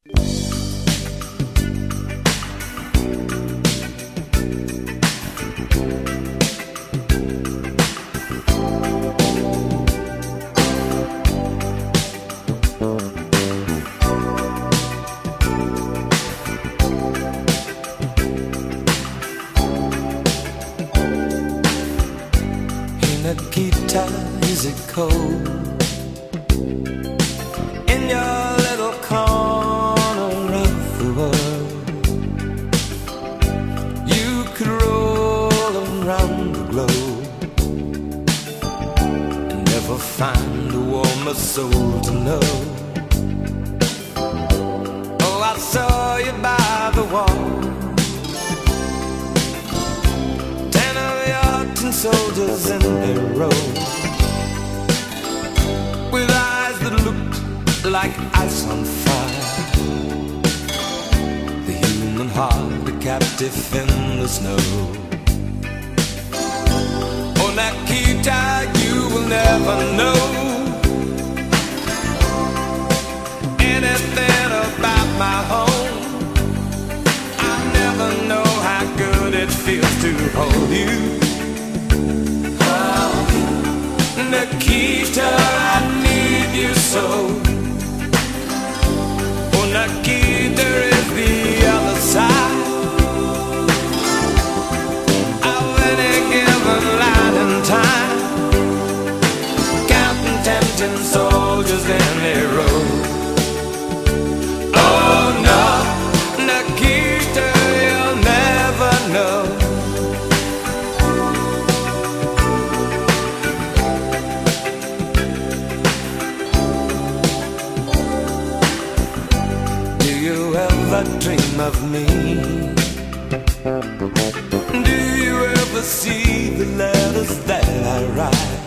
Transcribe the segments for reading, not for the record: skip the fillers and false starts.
Nikita, is it cold in your little corner of the world? You could roll around the globe and never find a warmer soul to know. Oh, I saw you by the wall, 10 of your tin soldiers in their row, with eyes that looked like ice on fire, the human heart a captive in the snow. Oh, Nikita, you will never know anything about my home. I'll never know how good it feels to hold you. Nikita, I need you so. Oh, Nikita is the other side of any given line in time, counting tempting soldiers in a row. Oh no, Nikita, you'll never know. Dream of me? Do you ever see the letters that I write?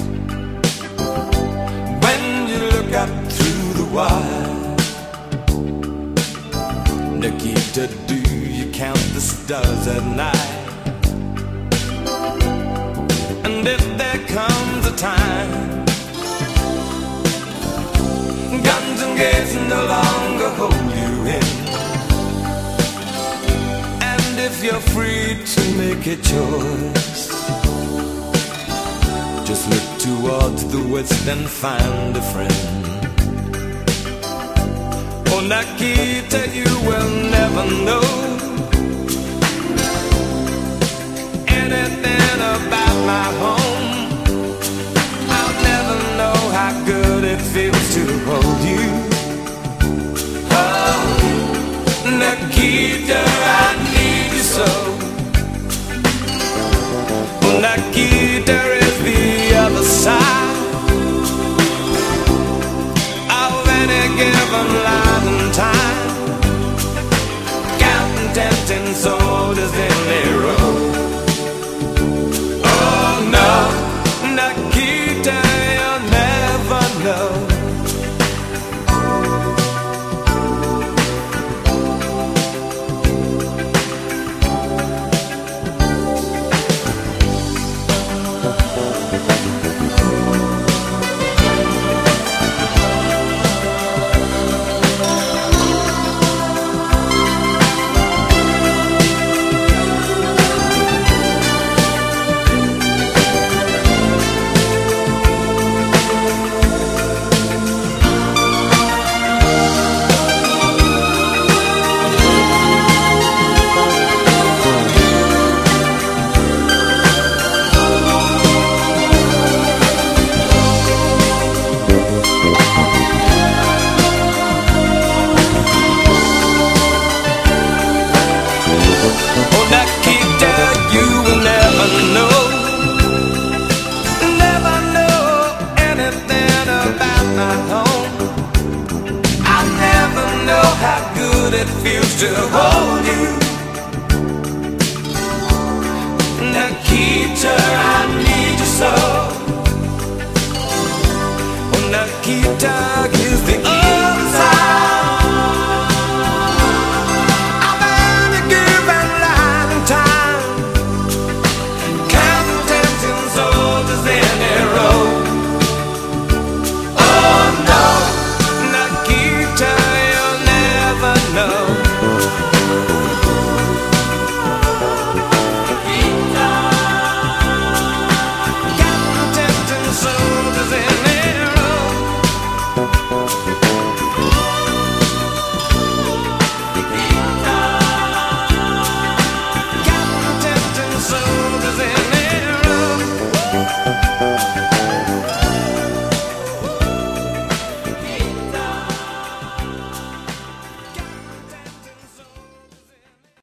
When you look up through the wire, Nikita, do you count the stars at night? And if there comes a time guns and gates no longer hold you in, if you're free to make a choice, just look towards the west and find a friend. Oh, Nikita, you will never know anything about my home. I'll never know how good it feels to hold you. Oh, Nikita, I need you so. Nikita is the other side of any given line in time, counting tempting soldiers in a row. Oh no, Nikita, you'll never know. It feels to hold you. Nikita, I need you so. Oh, Nikita.